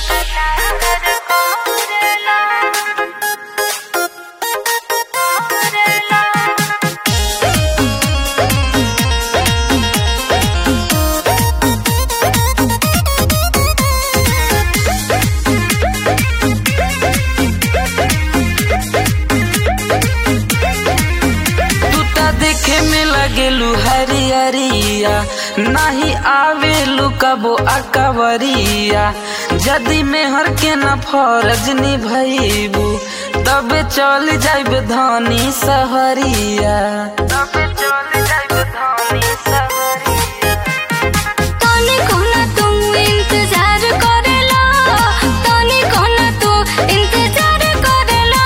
देखे में लगेलू हरियरिया नहीं आवेलू कबो अकवरिया जदी मेहर के न फरज निभैबू तबे चल जाइब धनी सहरिया तबे चल जाइब धनी सहरिया। तनी कोना तू इंतजार करेला तनी कोना तू इंतजार करेला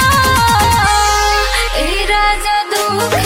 ए राजा दुख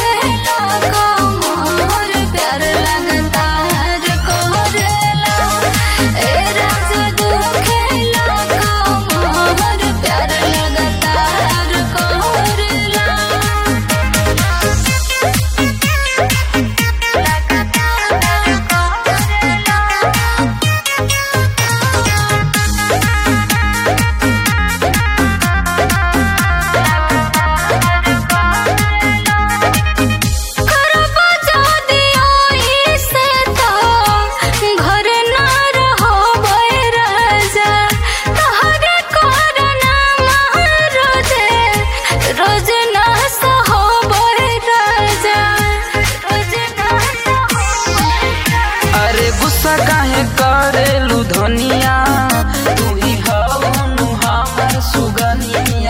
गुस्सा काहे करेलू धनिया तू ही हऊ हमर सुगनिया।